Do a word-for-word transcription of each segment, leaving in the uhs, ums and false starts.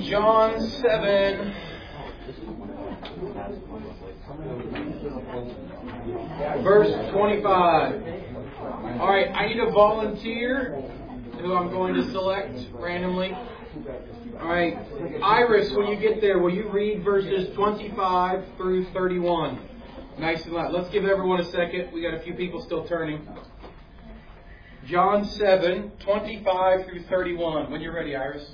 John seven. Verse twenty-five. All right, I need a volunteer who I'm going to select randomly. All right, Iris, when you get there, will you read verses twenty-five through thirty-one? Nice and loud. Let's give everyone a second. We got a few people still turning. John seven, twenty-five through thirty-one. When you're ready, Iris.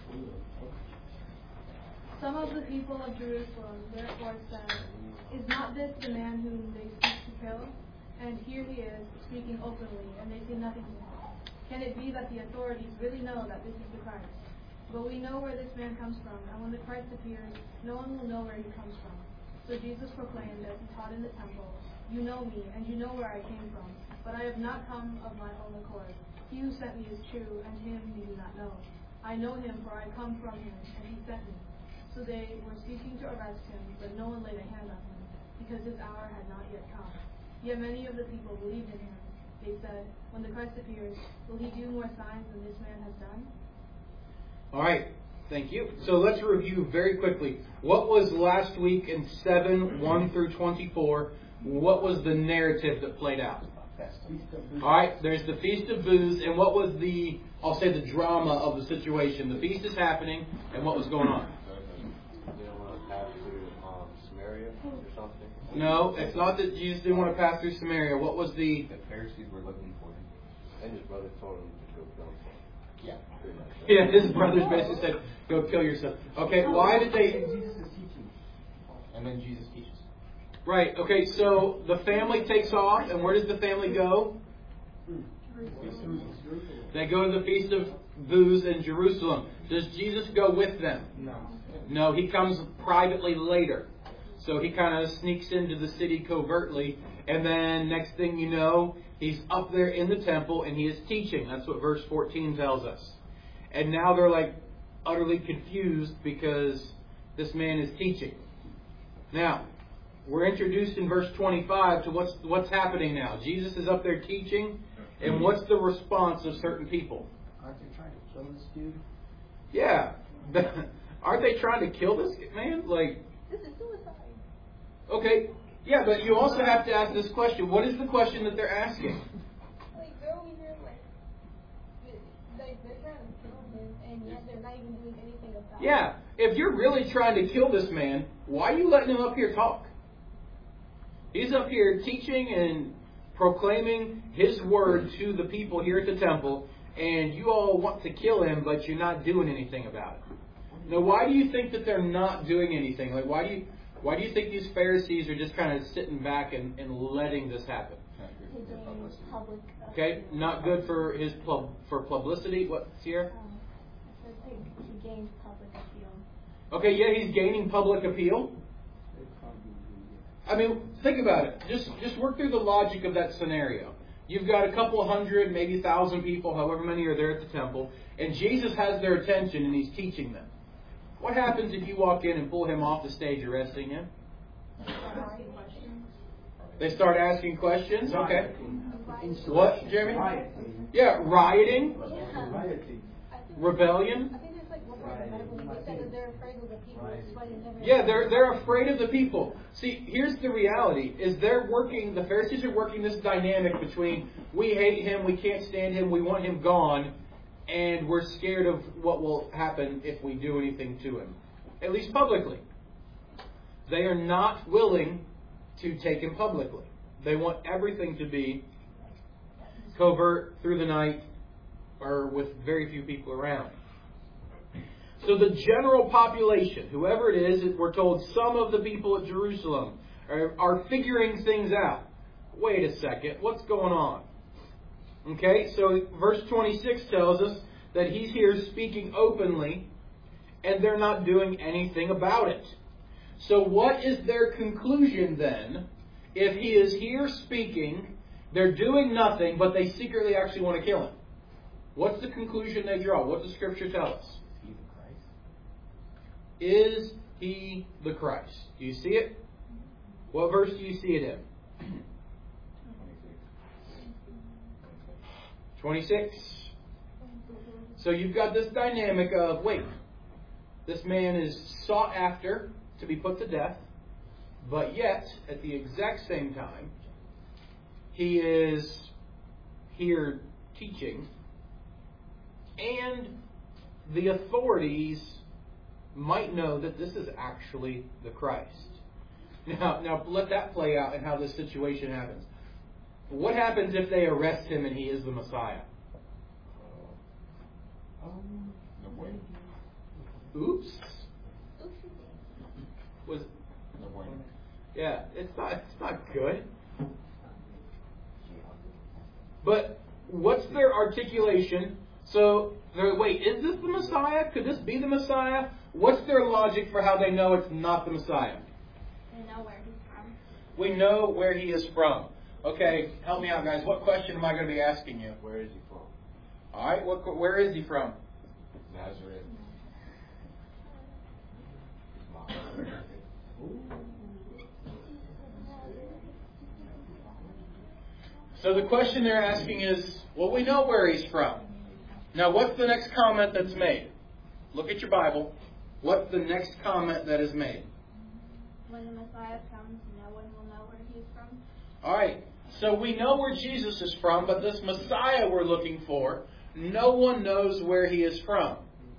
Some of the people of Jerusalem therefore said, "Is not this the man whom they seek to kill? And here he is, speaking openly, and they say nothing to him. Can it be that the authorities really know that this is the Christ? But we know where this man comes from, and when the Christ appears, no one will know where he comes from." So Jesus proclaimed as he taught in the temple, "You know me, and you know where I came from, but I have not come of my own accord. He who sent me is true, and him you do not know. I know him, for I come from him, and he sent me." So they were seeking to arrest him, but no one laid a hand on him, because his hour had not yet come. Yet many of the people believed in him. They said, "When the Christ appears, will he do more signs than this man has done?" All right. Thank you. So let's review very quickly. What was last week in seven, one through twenty-four? What was the narrative that played out? All right. There's the Feast of Booths. And what was the, I'll say, the drama of the situation? The feast is happening, and what was going on? No, it's not that Jesus didn't want to pass through Samaria. What was the... The Pharisees were looking for him. And his brother told him to go kill himself. Yeah. Yeah, his brothers basically said, "Go kill yourself." Okay, why did they... Jesus is teaching. And then Jesus teaches. Right, okay, so the family takes off, and where does the family go? They go to the Feast of Booths in Jerusalem. Does Jesus go with them? No. No, he comes privately later. So he kind of sneaks into the city covertly, and then next thing you know, he's up there in the temple and he is teaching. That's what verse fourteen tells us. And now they're like utterly confused because this man is teaching. Now, we're introduced in verse twenty-five to what's what's happening now. Jesus is up there teaching, and what's the response of certain people? Aren't they trying to kill this dude? Yeah. Aren't they trying to kill this man? Like, This is suicide. okay, yeah, but you also have to ask this question. What is the question that they're asking? Like, they're over here, like, like, they're trying to kill him, and yet they're not even doing anything about it. Yeah, if you're really trying to kill this man, why are you letting him up here talk? He's up here teaching and proclaiming his word to the people here at the temple, and you all want to kill him, but you're not doing anything about it. Now, why do you think that they're not doing anything? Like, why do you... Why do you think these Pharisees are just kind of sitting back and, and letting this happen? Public, uh, Okay, not good for his pub, for publicity. What, Sierra? Um, I think he gains public appeal. Okay, yeah, he's gaining public appeal. I mean, think about it. Just just work through the logic of that scenario. You've got a couple of hundred, maybe a thousand people, however many are there at the temple, and Jesus has their attention and he's teaching them. What happens if you walk in and pull him off the stage, arresting him? They start asking questions. Okay. What, Jeremy? Yeah, rioting. Rebellion. I think there's like one part of the Bible that said that they're afraid of the people. That's why they never. Yeah, they're they're afraid of the people. See, here's the reality: is they're working. The Pharisees are working this dynamic between we hate him, we can't stand him, we want him gone, and we're scared of what will happen if we do anything to him, at least publicly. They are not willing to take him publicly. They want everything to be covert, through the night, or with very few people around. So the general population, whoever it is, we're told some of the people at Jerusalem are, are figuring things out. Wait a second, what's going on? Okay, so verse twenty-six tells us that he's here speaking openly, and they're not doing anything about it. So what is their conclusion then? If he is here speaking, they're doing nothing, but they secretly actually want to kill him. What's the conclusion they draw? What does Scripture tell us? Is he the Christ? Do you see it? What verse do you see it in? twenty-six. So you've got this dynamic of, wait, This man is sought after to be put to death, but yet, at the exact same time, he is here teaching, and the authorities might know that this is actually the Christ. Now, now let that play out and how this situation happens. What happens if they arrest him and he is the Messiah? Um, no way. Oops. Was No way. yeah, it's not it's not good. But what's their articulation? So, they're, wait, is this the Messiah? Could this be the Messiah? What's their logic for how they know it's not the Messiah? They know where he's from. We know where he is from. Okay, help me out, guys. What question am I going to be asking you? Where is he from? All right, what, where is he from? Nazareth. So the question they're asking is, well, we know where he's from. Now, what's the next comment that's made? Look at your Bible. What's the next comment that is made? When the Messiah comes, no one will know where he's from. All right. So we know where Jesus is from, but this Messiah we're looking for, no one knows where he is from.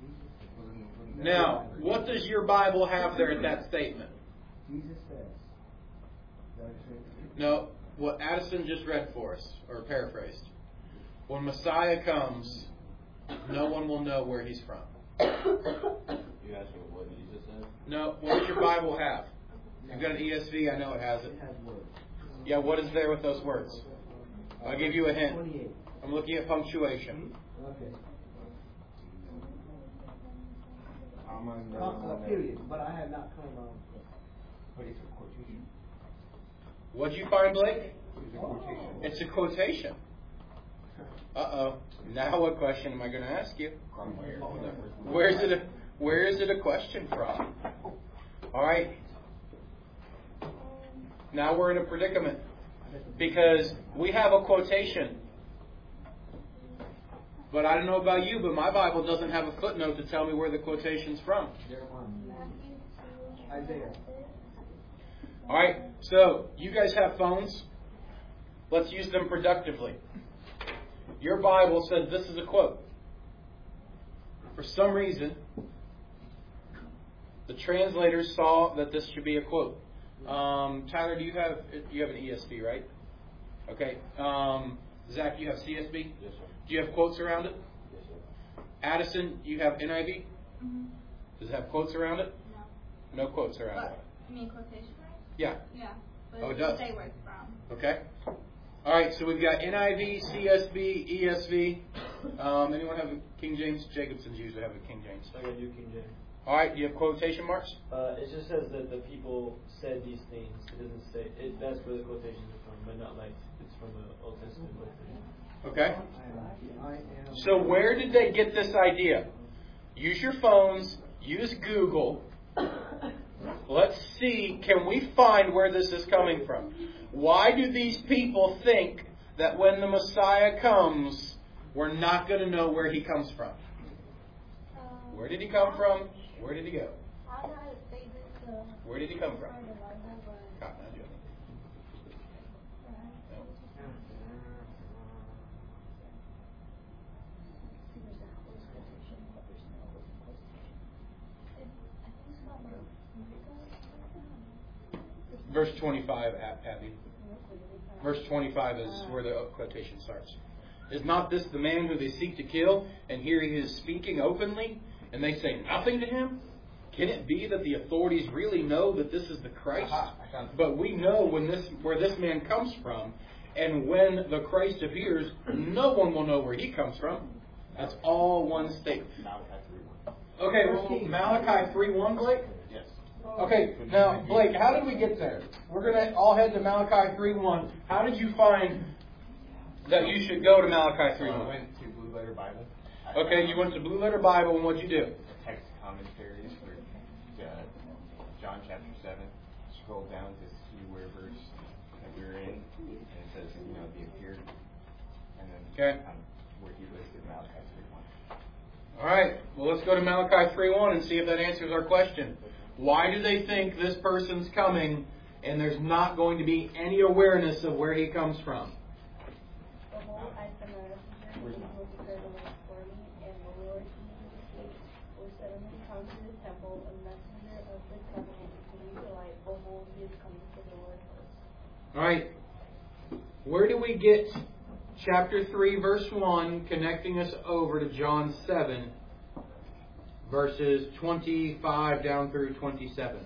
Now, what does your Bible have there at that statement? Jesus says. No, what Addison just read for us, or paraphrased. When Messiah comes, no one will know where he's from. You asking what Jesus said? No, what does your Bible have? You've got an E S V, I know it has it. It has words. Yeah, what is there with those words? I'll give you a hint. twenty-eight. I'm looking at punctuation. Okay. I'm on the Uh, uh, period. But I have not come around. But it's a quotation. What'd you find, Blake? It's a quotation. It's a quotation. Uh-oh. Now what question am I going to ask you? From where? Where is it a, where is it a question from? All right. Now we're in a predicament. Because we have a quotation. But I don't know about you, but my Bible doesn't have a footnote to tell me where the quotation's from. Isaiah. All right. So, you guys have phones. Let's use them productively. Your Bible says this is a quote. For some reason, the translators saw that this should be a quote. Um, Tyler, do you have you have an E S V, right? Okay. Um, Zach, you have C S B? Yes, sir. Do you have quotes around it? Yes, sir. Addison, you have N I V? Mm-hmm. Does it have quotes around it? No. No quotes around But, it. you mean quotation marks? Yeah. Yeah. But Oh, it it does. doesn't say where it's from. Okay. All right, so we've got N I V, C S B, E S V. Um, anyone have a King James? Jacobson's usually have a King James. I gotta do King James. All right, do you have quotation marks? Uh, it just says that the people said these things. It doesn't say it. That's where the quotations are from, but not like it's from the Old Testament quotation. Okay. I am. So where did they get this idea? Use your phones. Use Google. Let's see, can we find where this is coming from? Why do these people think that when the Messiah comes, we're not going to know where he comes from? Where did he come from? Where did he go? I know how to say this. Uh, Where did he come from? in the Bible, but Cotton Eye Joe. No. Verse twenty-five, Abby. Verse twenty-five is where the quotation starts. Is not this the man who they seek to kill? And here he is speaking openly, and they say nothing to him? Can it be that the authorities really know that this is the Christ? But we know when this where this man comes from, and when the Christ appears, no one will know where he comes from. That's all one statement. Okay, well, Malachi three one, Blake? Yes. Okay, now, Blake, how did we get there? We're going to all head to Malachi three one. How did you find that you should go to Malachi three I one? went to Blue Letter Bible. Okay, you went to Blue Letter Bible, and what'd you do? Text commentaries for uh, John chapter seven. Scroll down to see where verse that we're in, and it says, you know, the appeared, and then Okay. um, where he listed Malachi three one. All right. Well, let's go to Malachi three one and see if that answers our question. Why do they think this person's coming and there's not going to be any awareness of where he comes from? Behold, I send a messenger who will prepare the way for me, and the Lord Jesus will suddenly come to the temple, a messenger of the covenant, to lead the light. Behold, he is coming to the Lord first. All right. Where do we get chapter three, verse one, connecting us over to John seven, verses twenty-five down through twenty-seven?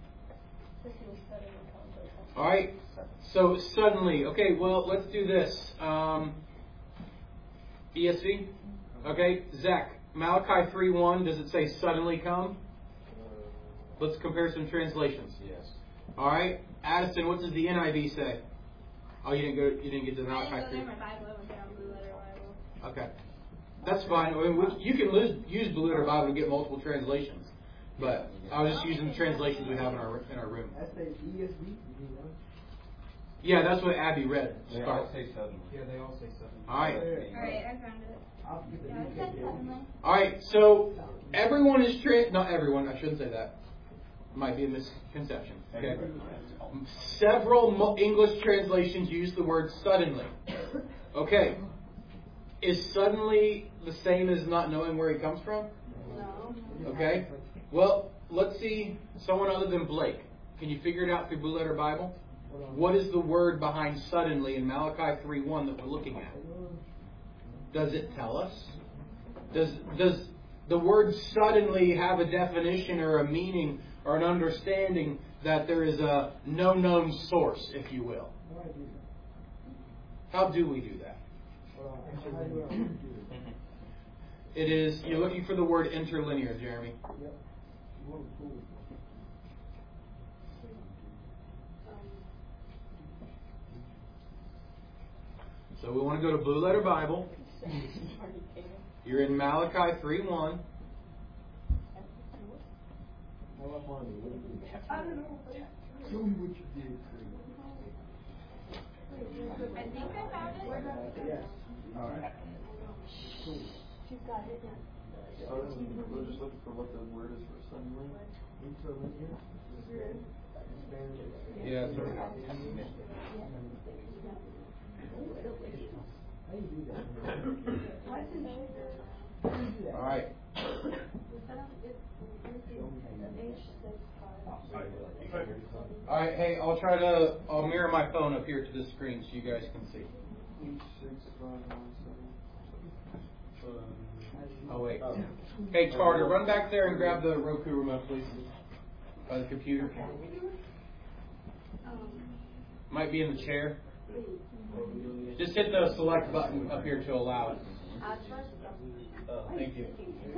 All right. So suddenly, okay. Well, let's do this. Um, E S V. Okay, Zach. Malachi three one. Does it say suddenly come? Let's compare some translations. Yes. All right, Addison. What does the N I V say? Oh, you didn't go. You didn't get to I Malachi didn't go three. there. My Bible. I went there on Blue Letter Bible. Okay, that's fine. I mean, we, you can lose, use Blue Letter Bible to get multiple translations, but I was just using the translations we have in our in our room. That's the E S V. You know? Yeah, that's what Abby read. They all say suddenly. Yeah, they all say something. All right. Alright, I found it. I'll get the Yeah, it said U K suddenly. All right. So everyone is tra- not everyone. I shouldn't say that. Might be a misconception. Okay. Several mo- English translations use the word suddenly. Okay. Is suddenly the same as not knowing where he comes from? No. Okay. Well, let's see someone other than Blake. Can you figure it out through Blue Letter Bible? What is the word behind suddenly in Malachi three one that we're looking at? Does it tell us? Does does the word suddenly have a definition or a meaning or an understanding that there is a no known source, if you will? How do we do that? It is, you're looking for the word interlinear, Jeremy. So we want to go to Blue Letter Bible. You're in Malachi three one. I don't know. Show me what you did. I think I found it. Yes. All right. Cool. She's got it. So we're just looking for what the word is for suddenly. Interlinear. Yeah, sir. How do you do that? All right. All right. Hey, I'll try to. I'll mirror my phone up here to the screen so you guys can see. H six five nine seven. Oh wait. Hey, Carter, run back there and grab the Roku remote, please. By the computer. Might be in the chair. Just hit the select button up here to allow it. Oh, Thank you.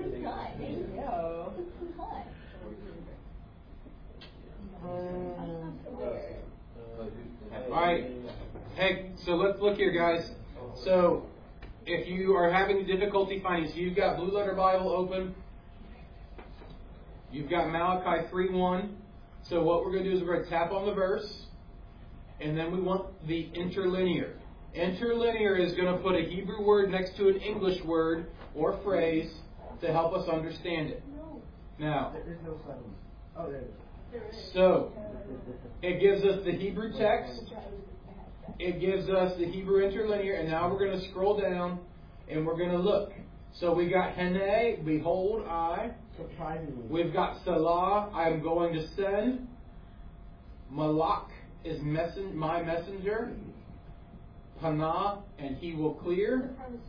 All right. Hey, so let's look here, guys. So, if you are having difficulty finding, so you've got Blue Letter Bible open. You've got Malachi three one. So what we're going to do is we're going to tap on the verse, and then we want the interlinear. Interlinear is going to put a Hebrew word next to an English word or phrase to help us understand it. Now, There's no silence. Oh, there it is. so it gives us the Hebrew text. It gives us the Hebrew interlinear, and now we're going to scroll down and we're going to look. So we got Hene, behold, I. Surprisingly. We've got Salah, I am going to send. Malak is messen- my messenger. Panah, and he will clear.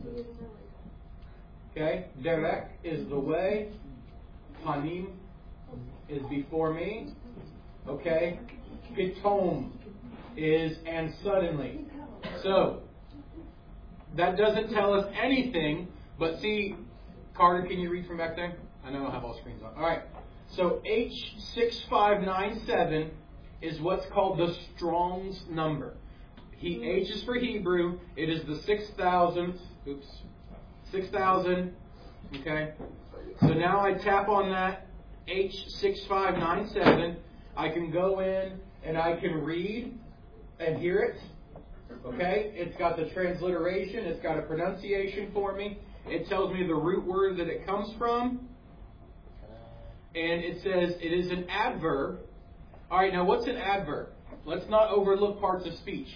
Okay. Derek is the way. Panim is before me. Okay. Pitom is and suddenly. So, that doesn't tell us anything, but see, Carter, can you read from back there? I know I have all screens on. All right. So H six five nine seven is what's called the Strong's number. He, H is for Hebrew. It is the six thousandth. Oops. six thousand. Okay. So now I tap on that H six five nine seven. I can go in and I can read and hear it. Okay? It's got the transliteration. It's got a pronunciation for me. It tells me the root word that it comes from. And it says it is an adverb. All right, now what's an adverb? Let's not overlook parts of speech.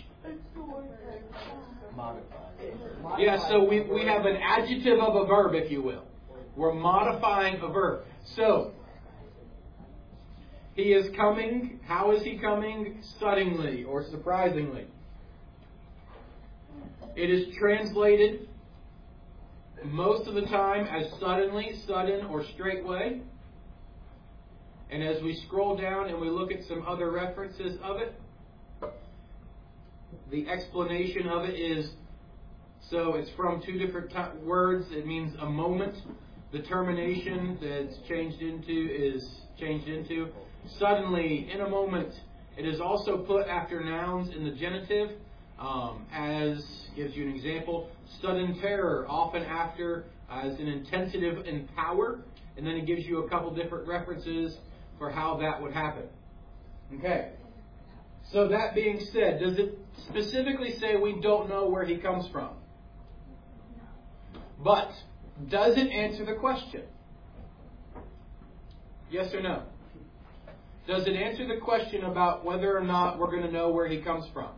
Yeah, so we, we have an adjective of a verb, if you will. We're modifying a verb. So, he is coming. How is he coming? Suddenly or surprisingly. It is translated most of the time as suddenly, sudden, or straightway. And as we scroll down and we look at some other references of it, the explanation of it is, so it's from two different t- words. It means a moment. The termination that's changed into is changed into. Suddenly, in a moment. It is also put after nouns in the genitive, um, as gives you an example. Sudden terror, often after as an intensive in power. And then it gives you a couple different references for how that would happen. Okay. So that being said, does it specifically say we don't know where he comes from? But does it answer the question? Yes or no? Does it answer the question about whether or not we're going to know where he comes from?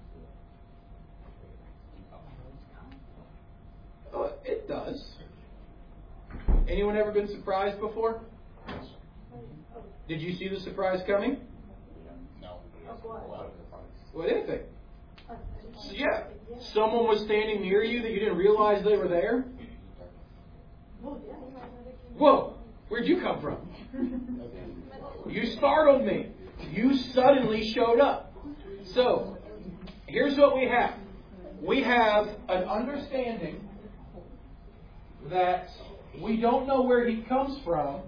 Oh, it does. Anyone ever been surprised before? Did you see the surprise coming? No. What, anything? So, yeah. Someone was standing near you that you didn't realize they were there? Whoa, where'd you come from? You startled me. You suddenly showed up. So, here's what we have. We have an understanding that we don't know where he comes from.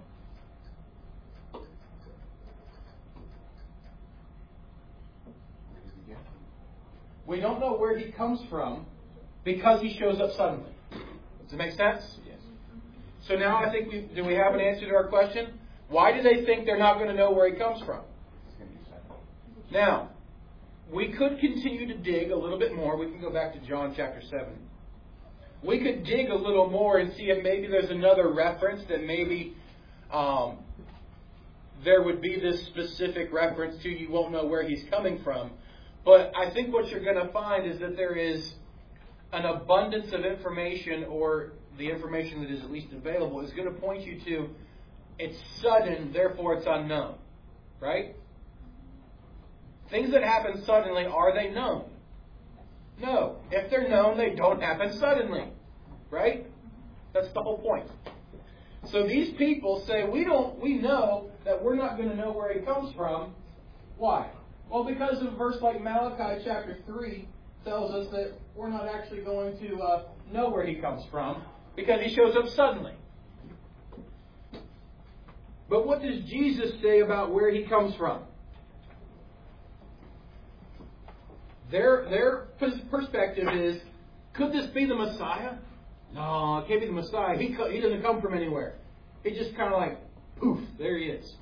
We don't know where he comes from because he shows up suddenly. Does it make sense? Yes. So now I think we do we have an answer to our question? Why do they think they're not going to know where he comes from? Now, we could continue to dig a little bit more. We can go back to John chapter seven. We could dig a little more and see if maybe there's another reference that maybe um, there would be this specific reference to you won't know where he's coming from. But I think what you're going to find is that there is an abundance of information, or the information that is at least available is going to point you to it's sudden, therefore it's unknown. Right? Things that happen suddenly, are they known? No. If they're known, they don't happen suddenly. Right? That's the whole point. So these people say, we don't, we know that we're not going to know where he comes from. Why? Well, because of a verse like Malachi chapter three tells us that we're not actually going to uh, know where he comes from because he shows up suddenly. But what does Jesus say about where he comes from? Their, their perspective is, could this be the Messiah? No, it can't be the Messiah. He, he doesn't come from anywhere. He just kind of like, poof, there he is.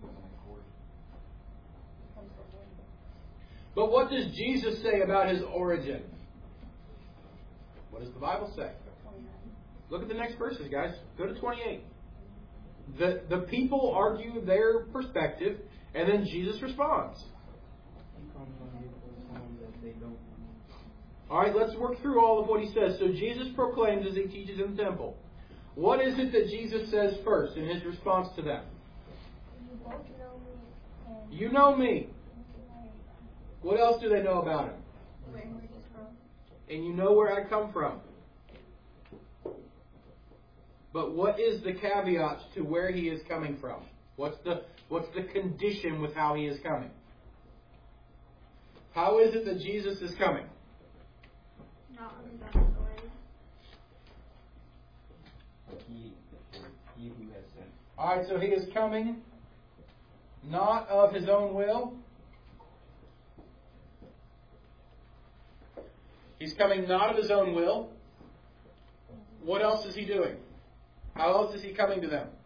But what does Jesus say about his origin? What does the Bible say? Look at the next verses, guys. Go to twenty-eight. The, the people argue their perspective, and then Jesus responds. All right, let's work through all of what he says. So Jesus proclaims as he teaches in the temple. What is it that Jesus says first in his response to them? You know me. What else do they know about him? Where he's from. And you know where I come from. But what is the caveat to where he is coming from? What's the what's the condition with how he is coming? How is it that Jesus is coming? Not on his own authority. He, he who has sent. All right, so he is coming not of his own will. He's coming not of his own will. What else is he doing? How else is he coming to them?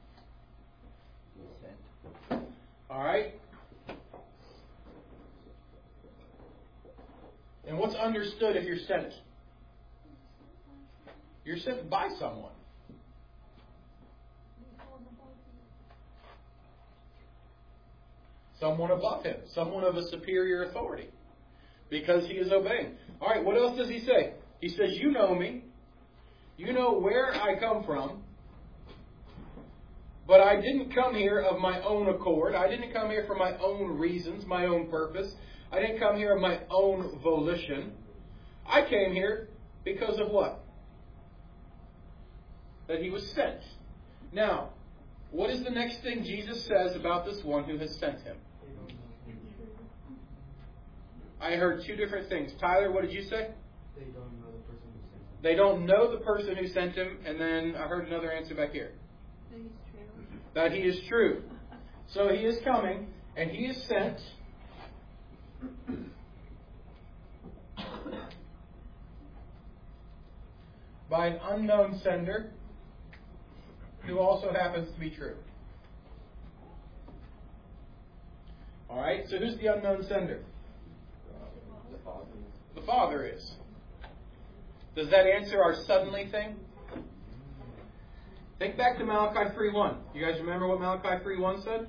All right. And what's understood if you're sent? You're sent by someone. Someone above him. Someone of a superior authority. Because he is obeying. All right, what else does he say? He says, you know me. You know where I come from. But I didn't come here of my own accord. I didn't come here for my own reasons, my own purpose. I didn't come here of my own volition. I came here because of what? That he was sent. Now, what is the next thing Jesus says about this one who has sent him? I heard two different things. Tyler, what did you say? They don't know the person who sent him. They don't know the person who sent him. And then I heard another answer back here. That he's true. That he is true. So he is coming, and he is sent. By an unknown sender who also happens to be true. Alright, so who's the unknown sender? The Father. The Father is. Does that answer our suddenly thing? Think back to Malachi three one. You guys remember what Malachi three one said?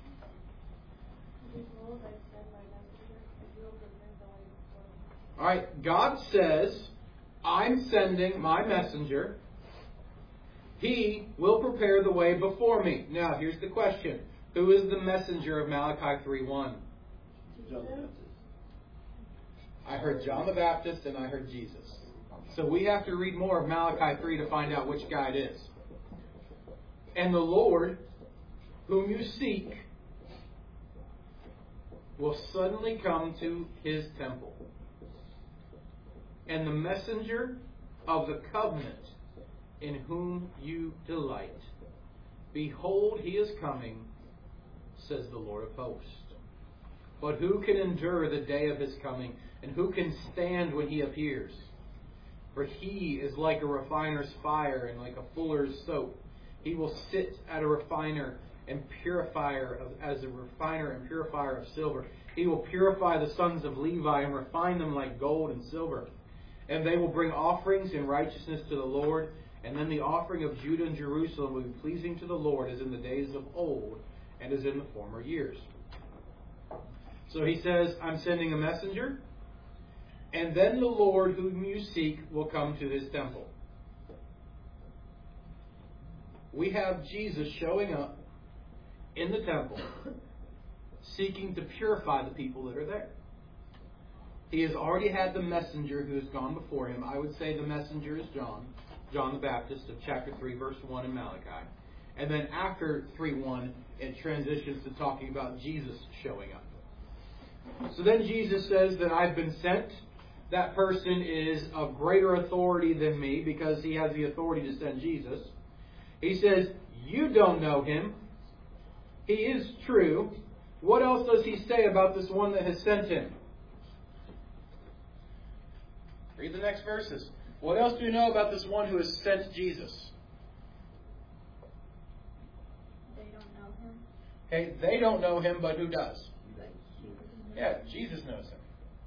Alright, God says, I'm sending my messenger. He will prepare the way before me. Now, here's the question. Who is the messenger of Malachi three one? John the Baptist. I heard John the Baptist and I heard Jesus. So we have to read more of Malachi three to find out which guy it is. And the Lord, whom you seek, will suddenly come to his temple. And the messenger of the covenant in whom you delight. Behold, he is coming, says the Lord of hosts. But who can endure the day of his coming? And who can stand when he appears? For he is like a refiner's fire and like a fuller's soap. He will sit at a refiner and purifier of, as a refiner and purifier of silver. He will purify the sons of Levi and refine them like gold and silver. And they will bring offerings in righteousness to the Lord. And then the offering of Judah and Jerusalem will be pleasing to the Lord as in the days of old and as in the former years. So he says, I'm sending a messenger. And then the Lord whom you seek will come to his temple. We have Jesus showing up in the temple, seeking to purify the people that are there. He has already had the messenger who has gone before him. I would say the messenger is John, John the Baptist of chapter three, verse one in Malachi. And then after three one, it transitions to talking about Jesus showing up. So then Jesus says that I've been sent. That person is of greater authority than me because he has the authority to send Jesus. He says, you don't know him. He is true. What else does he say about this one that has sent him? Read the next verses. What else do you know about this one who has sent Jesus? They don't know him. Hey, they don't know him, but who does? Yeah, Jesus knows him.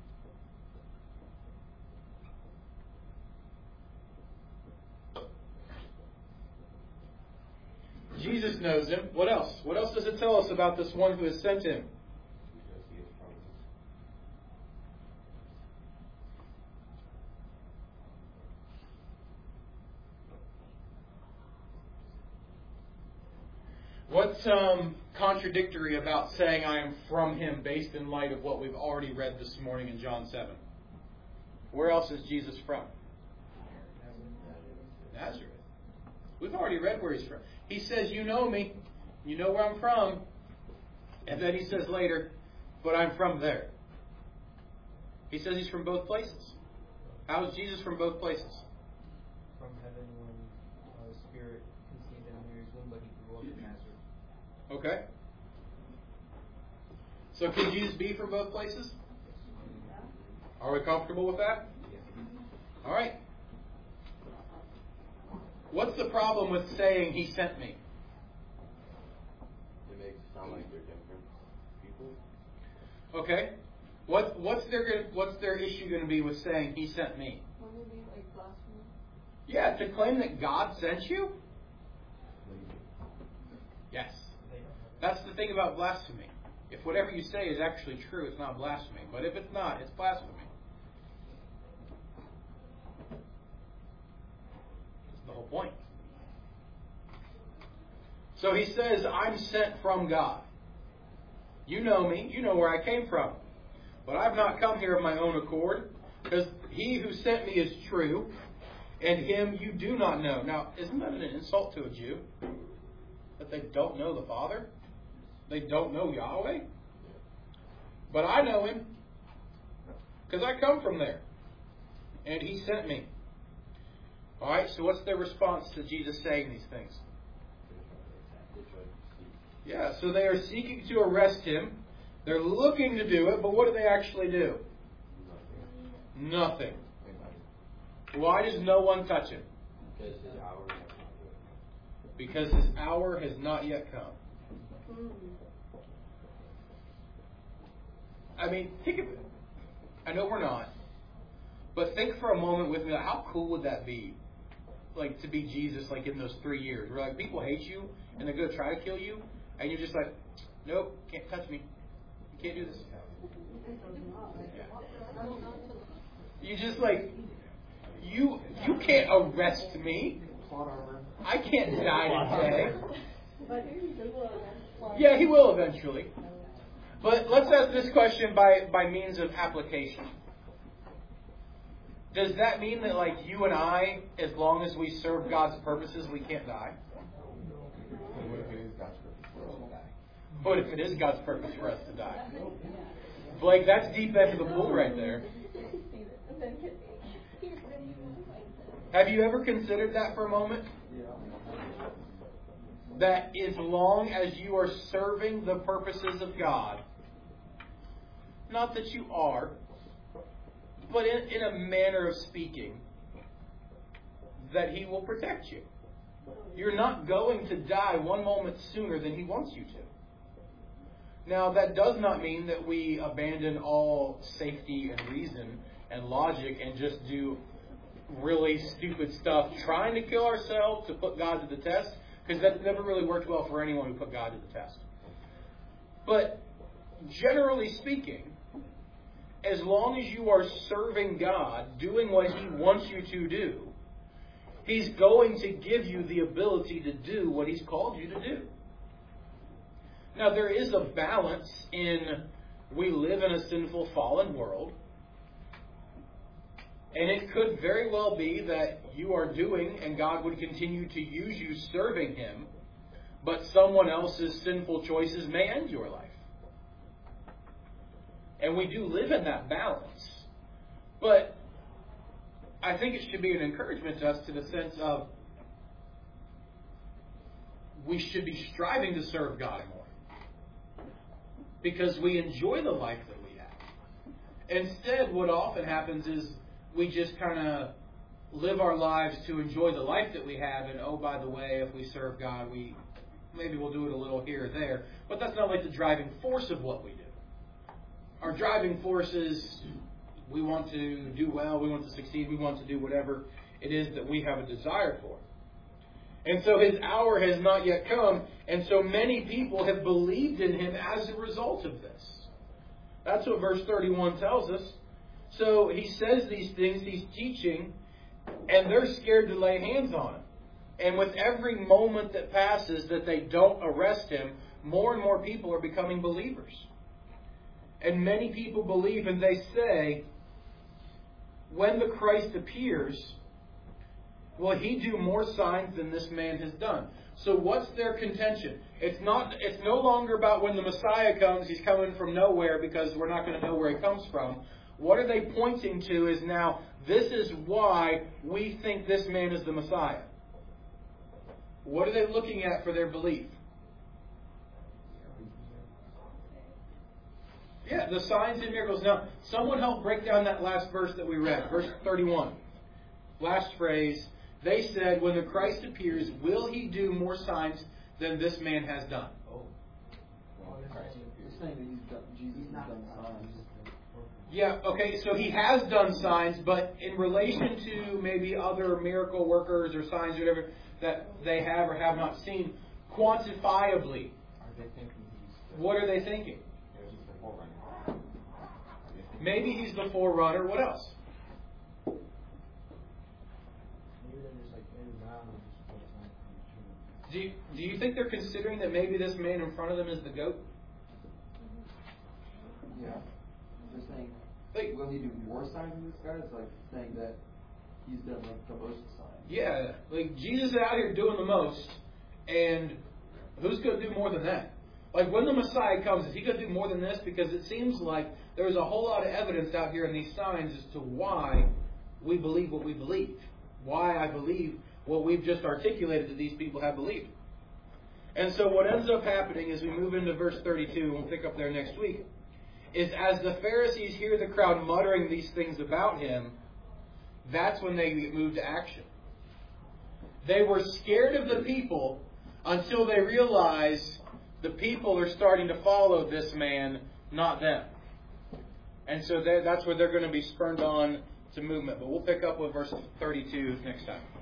Jesus knows him. What else? What else does it tell us about this one who has sent him? What's um, contradictory about saying I am from him based in light of what we've already read this morning in John seven? Where else is Jesus from? Nazareth. We've already read where he's from. He says, you know me. You know where I'm from. And then he says later, but I'm from there. He says he's from both places. How is Jesus from both places? From heaven when uh, Spirit conceived in Mary's womb, but he grew up in Nazareth. Okay. So can Jesus be from both places? Are we comfortable with that? All right. What's the problem with saying he sent me? It makes it sound like they're different people. Okay. What what's their gonna, what's their issue going to be with saying He sent me? Wouldn't it be like blasphemy? Yeah, to claim that God sent you? Yes. That's the thing about blasphemy. If whatever you say is actually true, it's not blasphemy. But if it's not, it's blasphemy. That's the whole point. So he says, I'm sent from God. You know me. You know where I came from. But I've not come here of my own accord, because he who sent me is true, and him you do not know. Now, isn't that an insult to a Jew? That they don't know the Father? They don't know Yahweh? But I know Him, because I come from there. And He sent me. Alright, so what's their response to Jesus saying these things? Yeah, so they are seeking to arrest Him. They're looking to do it, but what do they actually do? Nothing. Why does no one touch Him? Because His hour has not yet come. I mean, think of it. I know we're not. But think for a moment with me, like, how cool would that be? Like, to be Jesus, like, in those three years. Where, like, people hate you, and they're going to try to kill you, and you're just like, nope, can't touch me. You can't do this. Yeah. You just, like, you you can't arrest me. I can't die today. Yeah, He will eventually. But let's ask this question by, by means of application. Does that mean that, like, you and I, as long as we serve God's purposes, we can't die? What if it is God's purpose for us to die? Blake, that's deep end of the pool right there. Have you ever considered that for a moment? That as long as you are serving the purposes of God, not that you are, but in, in a manner of speaking, that He will protect you. You're not going to die one moment sooner than He wants you to. Now, that does not mean that we abandon all safety and reason and logic and just do really stupid stuff trying to kill ourselves to put God to the test, because that never really worked well for anyone who put God to the test. But generally speaking, as long as you are serving God, doing what He wants you to do, He's going to give you the ability to do what He's called you to do. Now, there is a balance in we live in a sinful, fallen world. And it could very well be that you are doing, and God would continue to use you serving Him, but someone else's sinful choices may end your life. And we do live in that balance. But I think it should be an encouragement to us to the sense of we should be striving to serve God more. Because we enjoy the life that we have. Instead, what often happens is we just kind of live our lives to enjoy the life that we have, and oh, by the way, if we serve God, we maybe we'll do it a little here or there. But that's not like the driving force of what we do. Our driving force is we want to do well, we want to succeed, we want to do whatever it is that we have a desire for. And so His hour has not yet come, and so many people have believed in Him as a result of this. That's what verse thirty-one tells us. So He says these things, He's teaching, and they're scared to lay hands on Him. And with every moment that passes that they don't arrest Him, more and more people are becoming believers. And many people believe, and they say, when the Christ appears, will He do more signs than this man has done? So what's their contention? It's not. It's no longer about when the Messiah comes, He's coming from nowhere because we're not going to know where He comes from. What are they pointing to is now, this is why we think this man is the Messiah. What are they looking at for their belief? Yeah, the signs and miracles. Now, someone help break down that last verse that we read, verse thirty-one. Last phrase. They said, when the Christ appears, will He do more signs than this man has done? Oh. It's saying that he's done, Jesus has done signs. Yeah, okay, so he has done signs, but in relation to maybe other miracle workers or signs or whatever that they have or have not seen, quantifiably, Are they thinking he's the, what are they thinking? he's the forerunner? Are they thinking Maybe he's the forerunner. What else? Maybe they're just like in now and just what's not coming true. Do you, do you think they're considering that maybe this man in front of them is the goat? Yeah. They're saying, Like, will he do more signs than this guy? It's like saying that he's done like the most signs. yeah, like Jesus is out here doing the most, and who's going to do more than that? Like when the Messiah comes, is he going to do more than this? Because it seems like there's a whole lot of evidence out here in these signs as to why we believe what we believe. Why I believe what we've just articulated that these people have believed. And so what ends up happening as we move into verse thirty-two, and we'll pick up there next week, is as the Pharisees hear the crowd muttering these things about him, that's when they move to action. They were scared of the people until they realize the people are starting to follow this man, not them. And so that's where they're going to be spurned on to movement. But we'll pick up with verse thirty-two next time.